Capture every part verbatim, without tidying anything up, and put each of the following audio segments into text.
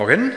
Morgen.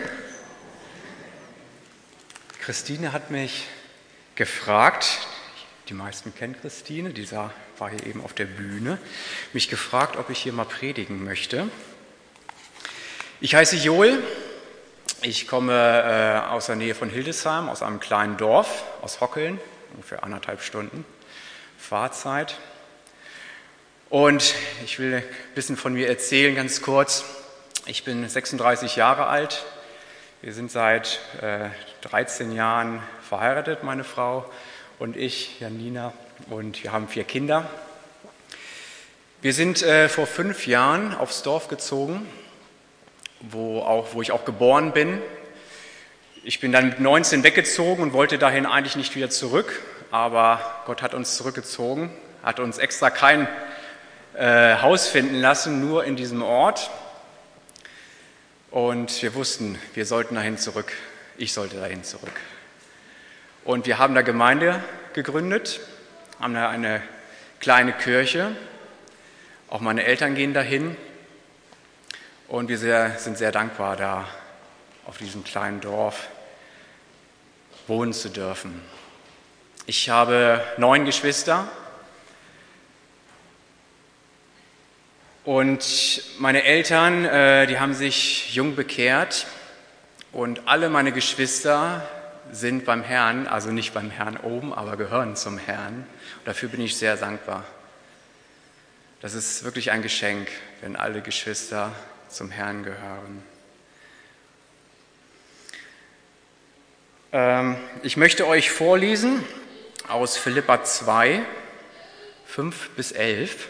Christine hat mich gefragt, die meisten kennen Christine, die war hier eben auf der Bühne, mich gefragt, ob ich hier mal predigen möchte. Ich heiße Joel, ich komme äh, aus der Nähe von Hildesheim, aus einem kleinen Dorf, aus Hockeln, ungefähr anderthalb Stunden Fahrzeit. Und ich will ein bisschen von mir erzählen, ganz kurz. Ich bin sechsunddreißig Jahre alt. Wir sind seit äh, dreizehn Jahren verheiratet, meine Frau und ich, Janina, und wir haben vier Kinder. Wir sind äh, vor fünf Jahren aufs Dorf gezogen, wo, auch, wo ich auch geboren bin. Ich bin dann mit neunzehn weggezogen und wollte dahin eigentlich nicht wieder zurück, aber Gott hat uns zurückgezogen, hat uns extra kein äh, Haus finden lassen, nur in diesem Ort. Und wir wussten, wir sollten dahin zurück, ich sollte dahin zurück. Und wir haben da Gemeinde gegründet, haben da eine kleine Kirche, auch meine Eltern gehen dahin. Und wir sehr, sind sehr dankbar, da auf diesem kleinen Dorf wohnen zu dürfen. Ich habe neun Geschwister. Und meine Eltern, äh, die haben sich jung bekehrt und alle meine Geschwister sind beim Herrn, also nicht beim Herrn oben, aber gehören zum Herrn. Und dafür bin ich sehr dankbar. Das ist wirklich ein Geschenk, wenn alle Geschwister zum Herrn gehören. Ähm, ich möchte euch vorlesen aus Philipper zwei, fünf bis elf.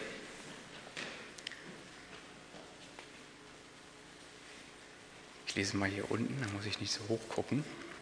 Ich lese mal hier unten, da muss ich nicht so hoch gucken.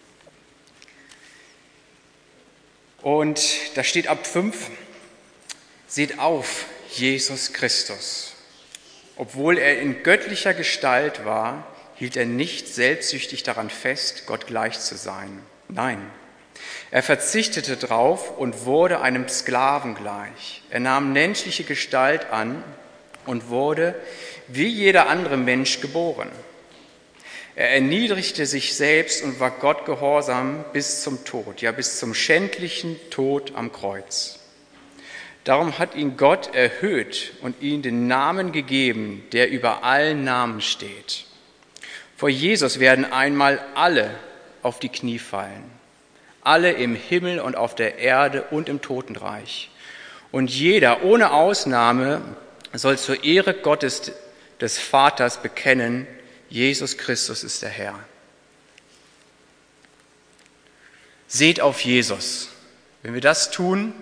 Und da steht ab fünf, seht auf, Jesus Christus. Obwohl er in göttlicher Gestalt war, hielt er nicht selbstsüchtig daran fest, Gott gleich zu sein. Nein, er verzichtete drauf und wurde einem Sklaven gleich. Er nahm menschliche Gestalt an und wurde wie jeder andere Mensch geboren. Er erniedrigte sich selbst und war Gott gehorsam bis zum Tod, ja bis zum schändlichen Tod am Kreuz. Darum hat ihn Gott erhöht und ihm den Namen gegeben, der über allen Namen steht. Vor Jesus werden einmal alle auf die Knie fallen, alle im Himmel und auf der Erde und im Totenreich. Und jeder ohne Ausnahme soll zur Ehre Gottes des Vaters bekennen, Jesus Christus ist der Herr. Seht auf Jesus. Wenn wir das tun,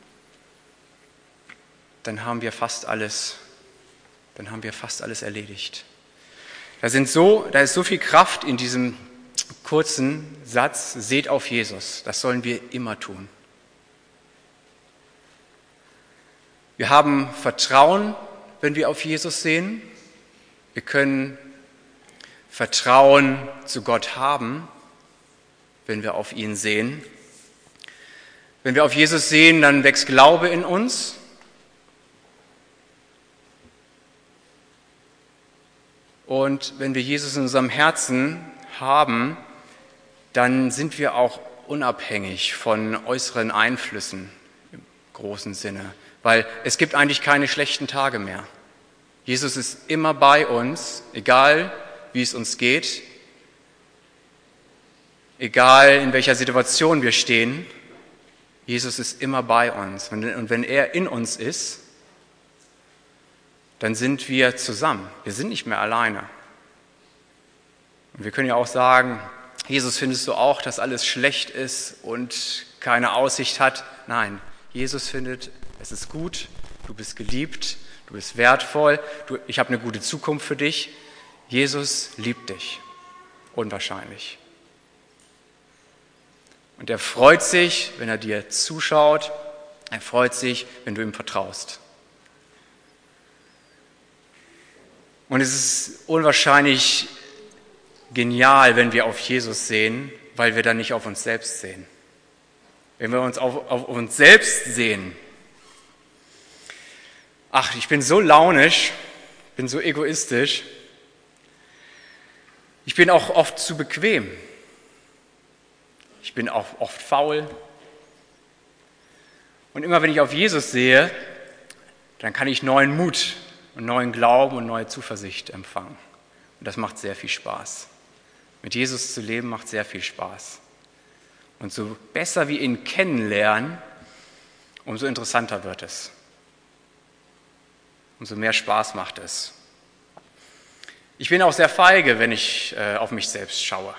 dann haben wir fast alles, dann haben wir fast alles erledigt. Da sind so, da ist so viel Kraft in diesem kurzen Satz, seht auf Jesus. Das sollen wir immer tun. Wir haben Vertrauen, wenn wir auf Jesus sehen. Wir können Vertrauen zu Gott haben, wenn wir auf ihn sehen. Wenn wir auf Jesus sehen, dann wächst Glaube in uns. Und wenn wir Jesus in unserem Herzen haben, dann sind wir auch unabhängig von äußeren Einflüssen im großen Sinne, weil es gibt eigentlich keine schlechten Tage mehr. Jesus ist immer bei uns, egal wie es uns geht, egal in welcher Situation wir stehen, Jesus ist immer bei uns. Und wenn er in uns ist, dann sind wir zusammen. Wir sind nicht mehr alleine. Und wir können ja auch sagen, Jesus, findest du auch, dass alles schlecht ist und keine Aussicht hat? Nein, Jesus findet, es ist gut, du bist geliebt, du bist wertvoll, du, ich habe eine gute Zukunft für dich. Jesus liebt dich, unwahrscheinlich. Und er freut sich, wenn er dir zuschaut, er freut sich, wenn du ihm vertraust. Und es ist unwahrscheinlich genial, wenn wir auf Jesus sehen, weil wir dann nicht auf uns selbst sehen. Wenn wir uns auf, auf uns selbst sehen, ach, ich bin so launisch, bin so egoistisch, Ich bin auch oft zu bequem. Ich bin auch oft faul. Und immer wenn ich auf Jesus sehe, dann kann ich neuen Mut und neuen Glauben und neue Zuversicht empfangen. Und das macht sehr viel Spaß. Mit Jesus zu leben macht sehr viel Spaß. Und so besser wir ihn kennenlernen, umso interessanter wird es. Umso mehr Spaß macht es. Ich bin auch sehr feige, wenn ich äh, auf mich selbst schaue.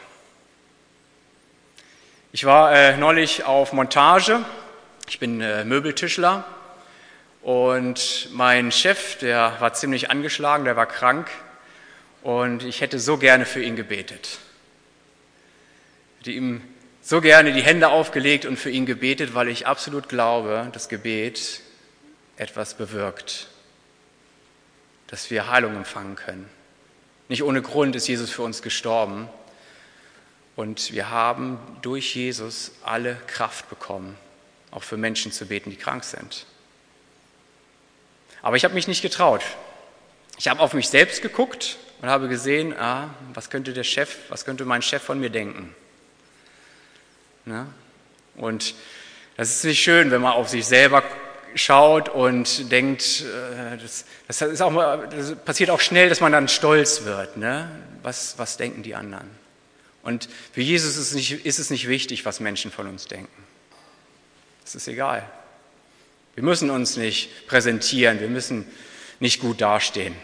Ich war äh, neulich auf Montage. Ich bin äh, Möbeltischler. Und mein Chef, der war ziemlich angeschlagen, der war krank. Und ich hätte so gerne für ihn gebetet. Ich hätte ihm so gerne die Hände aufgelegt und für ihn gebetet, weil ich absolut glaube, dass Gebet etwas bewirkt, dass wir Heilung empfangen können. Nicht ohne Grund ist Jesus für uns gestorben und wir haben durch Jesus alle Kraft bekommen, auch für Menschen zu beten, die krank sind. Aber ich habe mich nicht getraut. Ich habe auf mich selbst geguckt und habe gesehen, ah, was könnte der Chef, was könnte mein Chef von mir denken? Ne? Und das ist nicht schön, wenn man auf sich selber schaut und denkt, das, das, ist auch mal, das passiert auch schnell, dass man dann stolz wird. Ne? Was, was denken die anderen? Und für Jesus ist es, nicht, ist es nicht wichtig, was Menschen von uns denken. Das ist egal. Wir müssen uns nicht präsentieren, wir müssen nicht gut dastehen.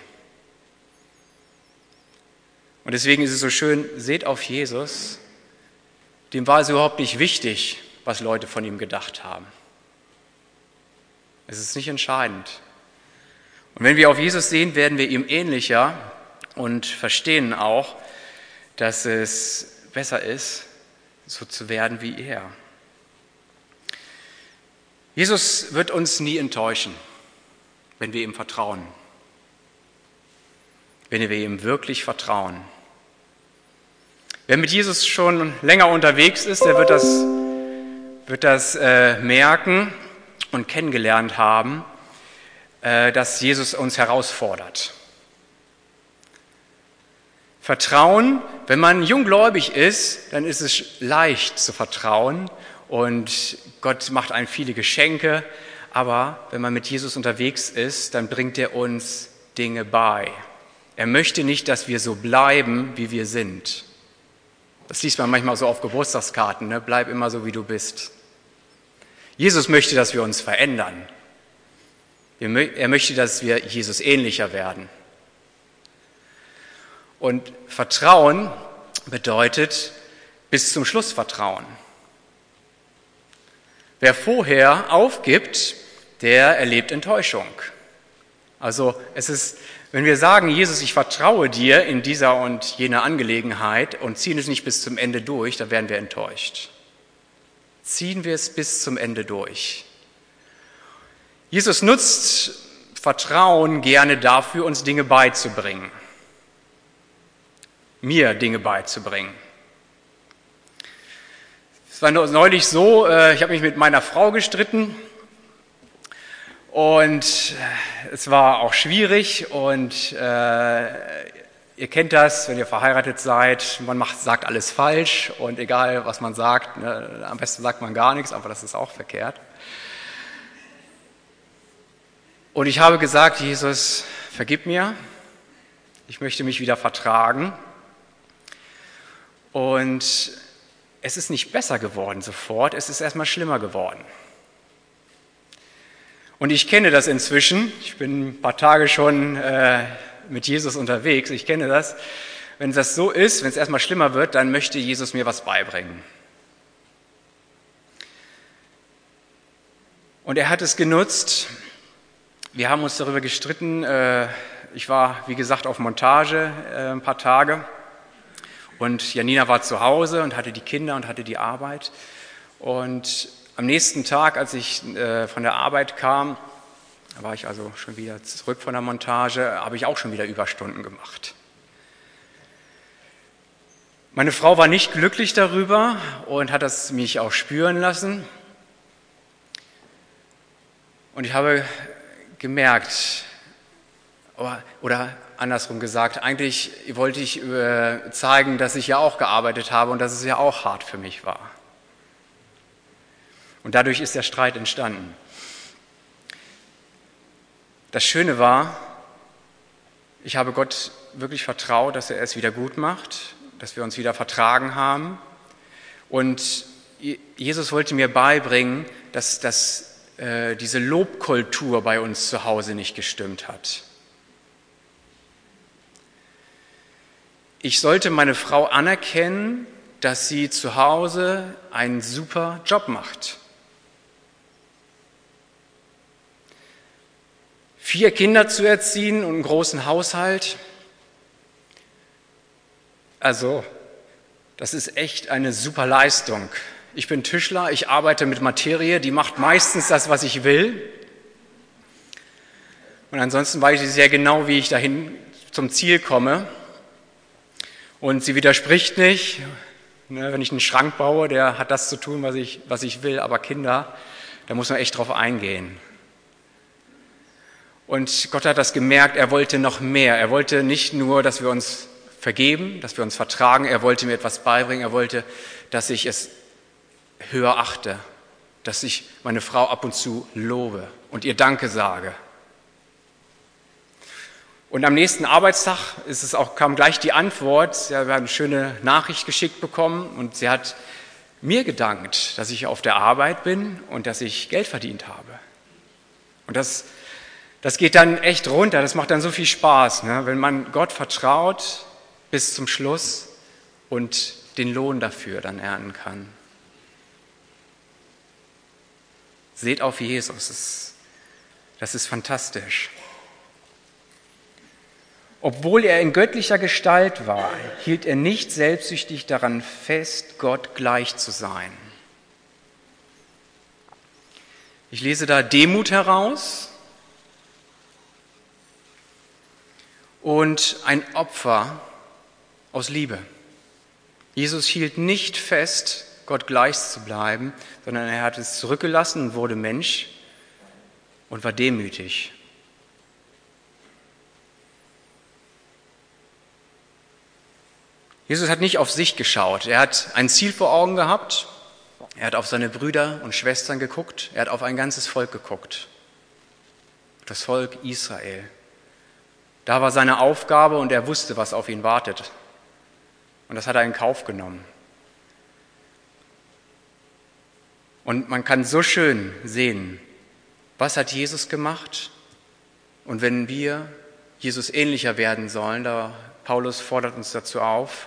Und deswegen ist es so schön, seht auf Jesus. Dem war es überhaupt nicht wichtig, was Leute von ihm gedacht haben. Es ist nicht entscheidend. Und wenn wir auf Jesus sehen, werden wir ihm ähnlicher und verstehen auch, dass es besser ist, so zu werden wie er. Jesus wird uns nie enttäuschen, wenn wir ihm vertrauen. Wenn wir ihm wirklich vertrauen. Wer mit Jesus schon länger unterwegs ist, der wird das, wird das äh, merken und kennengelernt haben, äh, dass Jesus uns herausfordert. Vertrauen, wenn man junggläubig ist, dann ist es leicht zu vertrauen und Gott macht einem viele Geschenke, aber wenn man mit Jesus unterwegs ist, dann bringt er uns Dinge bei. Er möchte nicht, dass wir so bleiben, wie wir sind. Das liest man manchmal so auf Geburtstagskarten, ne? Bleib immer so, wie du bist. Jesus möchte, dass wir uns verändern. Er möchte, dass wir Jesus ähnlicher werden. Und Vertrauen bedeutet bis zum Schluss Vertrauen. Wer vorher aufgibt, der erlebt Enttäuschung. Also es ist, wenn wir sagen, Jesus, ich vertraue dir in dieser und jener Angelegenheit und ziehen es nicht bis zum Ende durch, dann werden wir enttäuscht. Ziehen wir es bis zum Ende durch. Jesus nutzt Vertrauen gerne dafür, uns Dinge beizubringen. Mir Dinge beizubringen. Es war neulich so, ich habe mich mit meiner Frau gestritten und es war auch schwierig und äh, ihr kennt das, wenn ihr verheiratet seid, man macht, sagt alles falsch und egal was man sagt, ne, am besten sagt man gar nichts, aber das ist auch verkehrt. Und ich habe gesagt, Jesus, vergib mir, ich möchte mich wieder vertragen. Und es ist nicht besser geworden sofort, es ist erstmal schlimmer geworden. Und ich kenne das inzwischen, ich bin ein paar Tage schon äh, mit Jesus unterwegs, ich kenne das. Wenn das so ist, wenn es erstmal schlimmer wird, dann möchte Jesus mir was beibringen. Und er hat es genutzt. Wir haben uns darüber gestritten. Ich war, wie gesagt, auf Montage ein paar Tage und Janina war zu Hause und hatte die Kinder und hatte die Arbeit. Und am nächsten Tag, als ich von der Arbeit kam, war ich also schon wieder zurück von der Montage, habe ich auch schon wieder Überstunden gemacht. Meine Frau war nicht glücklich darüber und hat das mich auch spüren lassen. Und ich habe gemerkt, oder andersrum gesagt, eigentlich wollte ich äh, zeigen, dass ich ja auch gearbeitet habe und dass es ja auch hart für mich war. Und dadurch ist der Streit entstanden. Das Schöne war, ich habe Gott wirklich vertraut, dass er es wieder gut macht, dass wir uns wieder vertragen haben. Und Jesus wollte mir beibringen, dass, dass äh, diese Lobkultur bei uns zu Hause nicht gestimmt hat. Ich sollte meine Frau anerkennen, dass sie zu Hause einen super Job macht. Vier Kinder zu erziehen und einen großen Haushalt, also das ist echt eine super Leistung. Ich bin Tischler, ich arbeite mit Materie, die macht meistens das, was ich will. Und ansonsten weiß ich sehr genau, wie ich dahin zum Ziel komme. Und sie widerspricht nicht. Wenn ich einen Schrank baue, der hat das zu tun, was ich, was ich will. Aber Kinder, da muss man echt drauf eingehen. Und Gott hat das gemerkt, er wollte noch mehr. Er wollte nicht nur, dass wir uns vergeben, dass wir uns vertragen. Er wollte mir etwas beibringen. Er wollte, dass ich es höher achte, dass ich meine Frau ab und zu lobe und ihr Danke sage. Und am nächsten Arbeitstag ist es auch, kam gleich die Antwort, sie hat eine schöne Nachricht geschickt bekommen und sie hat mir gedankt, dass ich auf der Arbeit bin und dass ich Geld verdient habe. Und das, das geht dann echt runter, das macht dann so viel Spaß, ne? Wenn man Gott vertraut bis zum Schluss und den Lohn dafür dann ernten kann. Seht auf Jesus, das ist, das ist fantastisch. Obwohl er in göttlicher Gestalt war, hielt er nicht selbstsüchtig daran fest, Gott gleich zu sein. Ich lese da Demut heraus und ein Opfer aus Liebe. Jesus hielt nicht fest, Gott gleich zu bleiben, sondern er hat es zurückgelassen und wurde Mensch und war demütig. Jesus hat nicht auf sich geschaut. Er hat ein Ziel vor Augen gehabt. Er hat auf seine Brüder und Schwestern geguckt. Er hat auf ein ganzes Volk geguckt. Das Volk Israel. Da war seine Aufgabe und er wusste, was auf ihn wartet. Und das hat er in Kauf genommen. Und man kann so schön sehen, was hat Jesus gemacht? Und wenn wir Jesus ähnlicher werden sollen, da Paulus fordert uns dazu auf,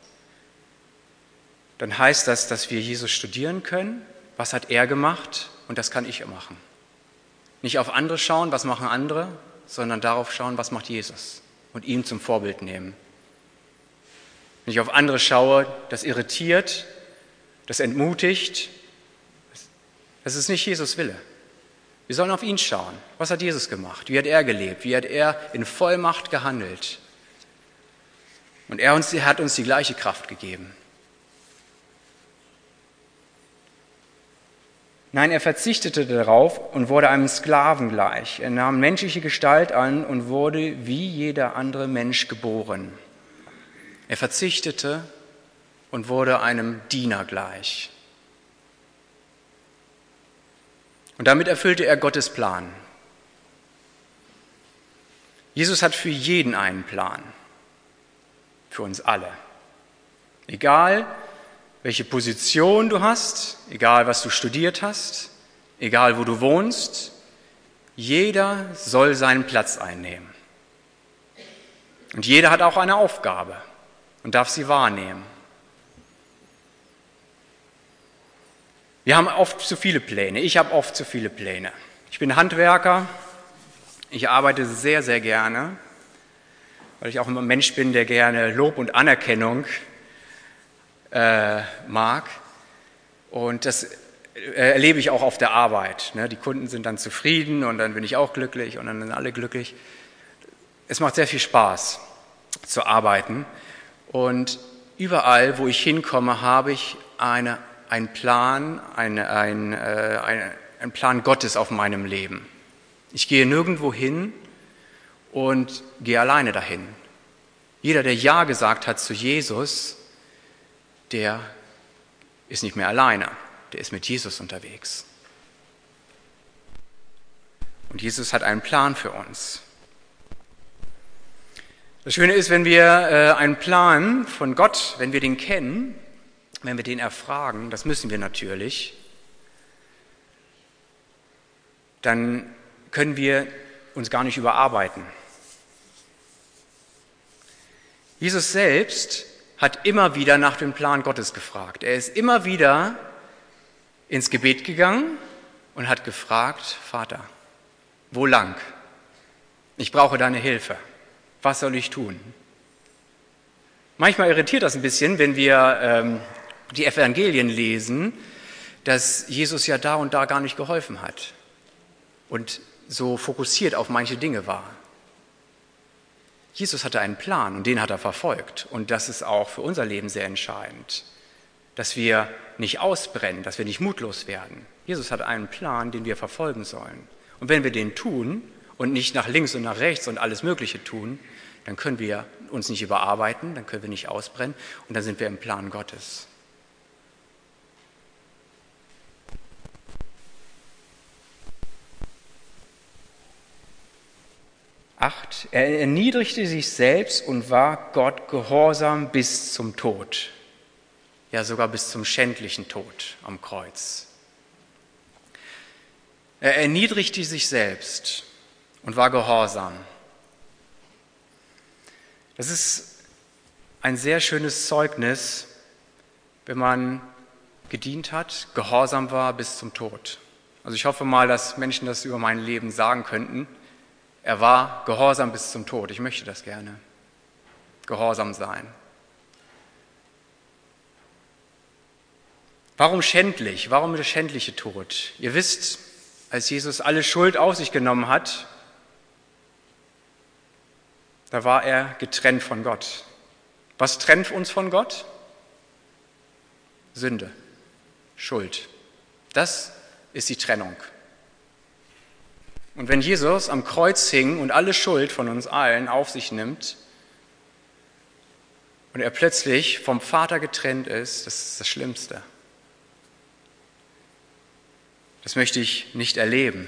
dann heißt das, dass wir Jesus studieren können, was hat er gemacht und das kann ich machen. Nicht auf andere schauen, was machen andere, sondern darauf schauen, was macht Jesus und ihn zum Vorbild nehmen. Wenn ich auf andere schaue, das irritiert, das entmutigt, das ist nicht Jesus' Wille. Wir sollen auf ihn schauen. Was hat Jesus gemacht? Wie hat er gelebt? Wie hat er in Vollmacht gehandelt? Und er uns, er hat uns die gleiche Kraft gegeben. Nein, er verzichtete darauf und wurde einem Sklaven gleich. Er nahm menschliche Gestalt an und wurde wie jeder andere Mensch geboren. Er verzichtete und wurde einem Diener gleich. Und damit erfüllte er Gottes Plan. Jesus hat für jeden einen Plan. Für uns alle. Egal, welche Position du hast, egal, was du studiert hast, egal, wo du wohnst, jeder soll seinen Platz einnehmen. Und jeder hat auch eine Aufgabe und darf sie wahrnehmen. Wir haben oft zu viele Pläne. Ich habe oft zu viele Pläne. Ich bin Handwerker. Ich arbeite sehr, sehr gerne, weil ich auch ein Mensch bin, der gerne Lob und Anerkennung äh, mag. Und das äh, erlebe ich auch auf der Arbeit. Ne? Die Kunden sind dann zufrieden und dann bin ich auch glücklich und dann sind alle glücklich. Es macht sehr viel Spaß zu arbeiten. Und überall, wo ich hinkomme, habe ich eine, einen Plan, eine, ein, äh, eine, einen Plan Gottes auf meinem Leben. Ich gehe nirgendwo hin und gehe alleine dahin. Jeder, der Ja gesagt hat zu Jesus, der ist nicht mehr alleine, der ist mit Jesus unterwegs. Und Jesus hat einen Plan für uns. Das Schöne ist, wenn wir äh, einen Plan von Gott, wenn wir den kennen, wenn wir den erfragen, das müssen wir natürlich, dann können wir uns gar nicht überarbeiten. Jesus selbst hat immer wieder nach dem Plan Gottes gefragt. Er ist immer wieder ins Gebet gegangen und hat gefragt, Vater, wo lang? Ich brauche deine Hilfe. Was soll ich tun? Manchmal irritiert das ein bisschen, wenn wir ähm, die Evangelien lesen, dass Jesus ja da und da gar nicht geholfen hat und so fokussiert auf manche Dinge war. Jesus hatte einen Plan und den hat er verfolgt. Und das ist auch für unser Leben sehr entscheidend, dass wir nicht ausbrennen, dass wir nicht mutlos werden. Jesus hat einen Plan, den wir verfolgen sollen. Und wenn wir den tun und nicht nach links und nach rechts und alles Mögliche tun, dann können wir uns nicht überarbeiten, dann können wir nicht ausbrennen und dann sind wir im Plan Gottes. Acht. Er erniedrigte sich selbst und war Gott gehorsam bis zum Tod. Ja, sogar bis zum schändlichen Tod am Kreuz. Er erniedrigte sich selbst und war gehorsam. Das ist ein sehr schönes Zeugnis, wenn man gedient hat, gehorsam war bis zum Tod. Also ich hoffe mal, dass Menschen das über mein Leben sagen könnten. Er war gehorsam bis zum Tod. Ich möchte das gerne. Gehorsam sein. Warum schändlich? Warum der schändliche Tod? Ihr wisst, als Jesus alle Schuld auf sich genommen hat, da war er getrennt von Gott. Was trennt uns von Gott? Sünde, Schuld. Das ist die Trennung. Und wenn Jesus am Kreuz hing und alle Schuld von uns allen auf sich nimmt und er plötzlich vom Vater getrennt ist, das ist das Schlimmste. Das möchte ich nicht erleben.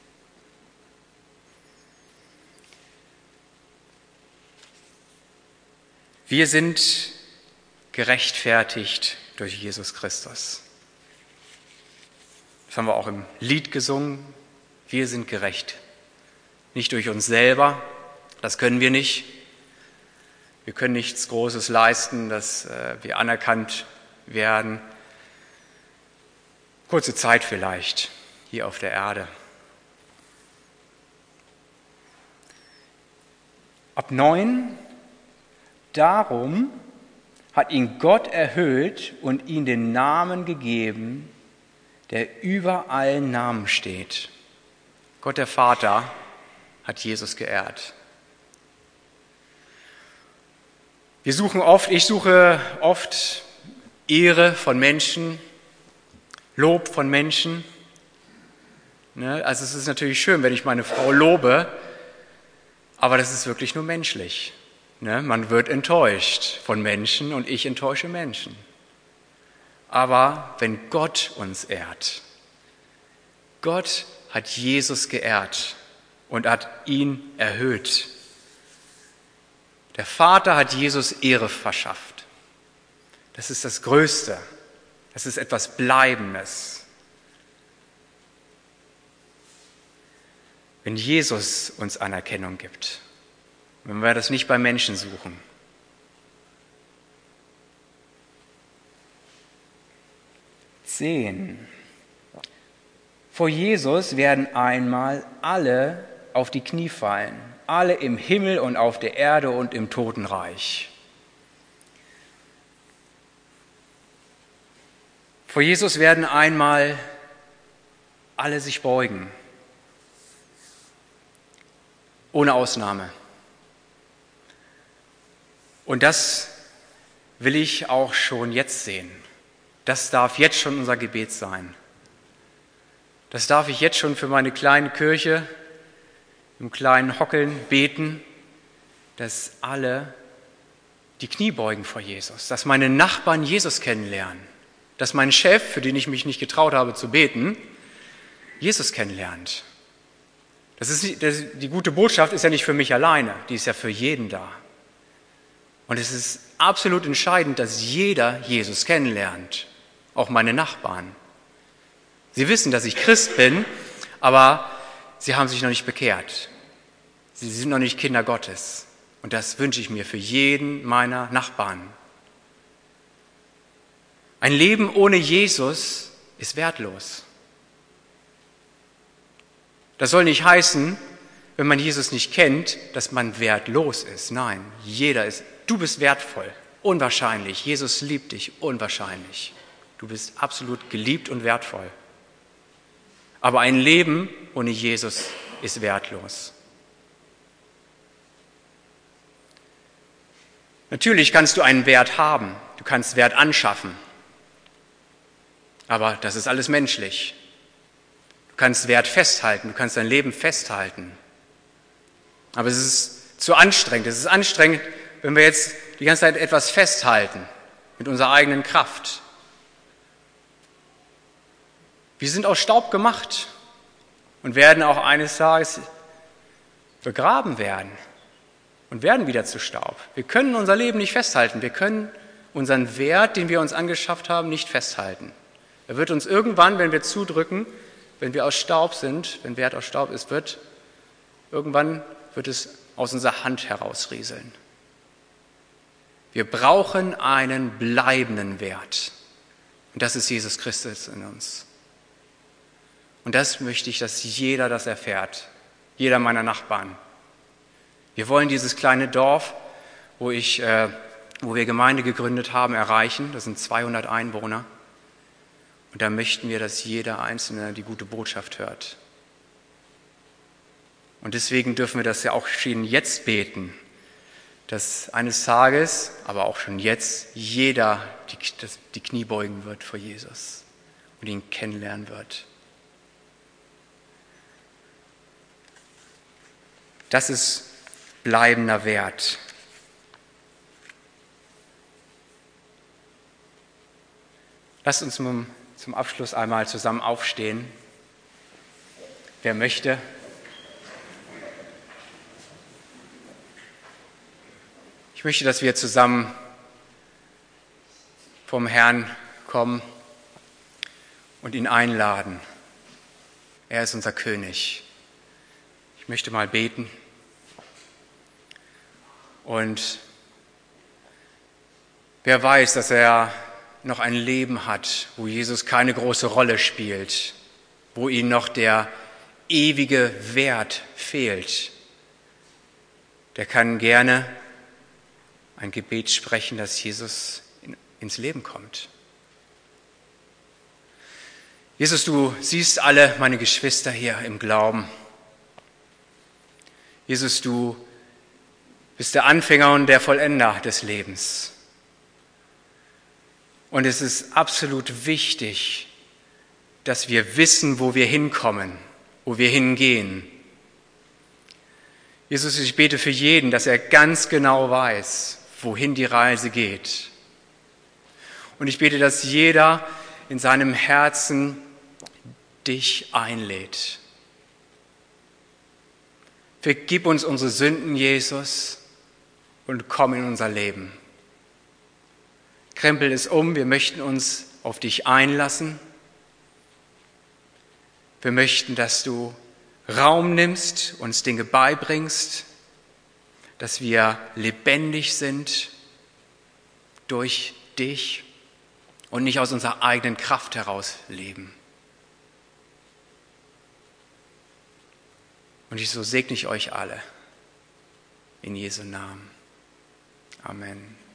Wir sind gerechtfertigt durch Jesus Christus. Das haben wir auch im Lied gesungen. Wir sind gerecht. Nicht durch uns selber, das können wir nicht. Wir können nichts Großes leisten, dass äh, wir anerkannt werden. Kurze Zeit vielleicht hier auf der Erde. Ab neun. Darum hat ihn Gott erhöht und ihm den Namen gegeben, der über allen Namen steht. Gott der Vater hat Jesus geehrt. Wir suchen oft, ich suche oft Ehre von Menschen, Lob von Menschen. Also es ist natürlich schön, wenn ich meine Frau lobe, aber das ist wirklich nur menschlich. Man wird enttäuscht von Menschen und ich enttäusche Menschen. Aber wenn Gott uns ehrt, Gott hat Jesus geehrt und hat ihn erhöht. Der Vater hat Jesus Ehre verschafft. Das ist das Größte. Das ist etwas Bleibendes. Wenn Jesus uns Anerkennung gibt, wenn wir das nicht bei Menschen suchen. Zehn. Vor Jesus werden einmal alle auf die Knie fallen, alle im Himmel und auf der Erde und im Totenreich. Vor Jesus werden einmal alle sich beugen, ohne Ausnahme. Und das will ich auch schon jetzt sehen. Das darf jetzt schon unser Gebet sein. Das darf ich jetzt schon für meine kleine Kirche im kleinen Hockeln beten, dass alle die Knie beugen vor Jesus, dass meine Nachbarn Jesus kennenlernen, dass mein Chef, für den ich mich nicht getraut habe zu beten, Jesus kennenlernt. Das ist nicht, das, die gute Botschaft ist ja nicht für mich alleine, die ist ja für jeden da. Und es ist absolut entscheidend, dass jeder Jesus kennenlernt, auch meine Nachbarn. Sie wissen, dass ich Christ bin, aber sie haben sich noch nicht bekehrt. Sie sind noch nicht Kinder Gottes. Und das wünsche ich mir für jeden meiner Nachbarn. Ein Leben ohne Jesus ist wertlos. Das soll nicht heißen, wenn man Jesus nicht kennt, dass man wertlos ist. Nein, jeder ist, du bist wertvoll, unwahrscheinlich. Jesus liebt dich, unwahrscheinlich. Du bist absolut geliebt und wertvoll. Aber ein Leben ohne Jesus ist wertlos. Natürlich kannst du einen Wert haben, du kannst Wert anschaffen, aber das ist alles menschlich. Du kannst Wert festhalten, du kannst dein Leben festhalten, aber es ist zu anstrengend. Es ist anstrengend, wenn wir jetzt die ganze Zeit etwas festhalten mit unserer eigenen Kraft. Wir sind aus Staub gemacht und werden auch eines Tages begraben werden. Und werden wieder zu Staub. Wir können unser Leben nicht festhalten. Wir können unseren Wert, den wir uns angeschafft haben, nicht festhalten. Er wird uns irgendwann, wenn wir zudrücken, wenn wir aus Staub sind, wenn Wert aus Staub ist, wird irgendwann wird es aus unserer Hand herausrieseln. Wir brauchen einen bleibenden Wert. Und das ist Jesus Christus in uns. Und das möchte ich, dass jeder das erfährt. Jeder meiner Nachbarn. Wir wollen dieses kleine Dorf, wo, ich, äh, wo wir Gemeinde gegründet haben, erreichen. Das sind zweihundert Einwohner. Und da möchten wir, dass jeder Einzelne die gute Botschaft hört. Und deswegen dürfen wir das ja auch schon jetzt beten, dass eines Tages, aber auch schon jetzt, jeder die, das, die Knie beugen wird vor Jesus und ihn kennenlernen wird. Das ist bleibender Wert. Lasst uns zum, zum Abschluss einmal zusammen aufstehen. Wer möchte. Ich möchte, dass wir zusammen vom Herrn kommen und ihn einladen. Er ist unser König. Ich möchte mal beten. Und wer weiß, dass er noch ein Leben hat, wo Jesus keine große Rolle spielt, wo ihm noch der ewige Wert fehlt, der kann gerne ein Gebet sprechen, dass Jesus in, ins Leben kommt. Jesus, du siehst alle meine Geschwister hier im Glauben. Jesus, du bist der Anfänger und der Vollender des Lebens. Und es ist absolut wichtig, dass wir wissen, wo wir hinkommen, wo wir hingehen. Jesus, ich bete für jeden, dass er ganz genau weiß, wohin die Reise geht. Und ich bete, dass jeder in seinem Herzen dich einlädt. Vergib uns unsere Sünden, Jesus, und komm in unser Leben. Krempel es um, wir möchten uns auf dich einlassen. Wir möchten, dass du Raum nimmst, uns Dinge beibringst, dass wir lebendig sind durch dich und nicht aus unserer eigenen Kraft heraus leben. Und ich so segne ich euch alle. In Jesu Namen. Amen.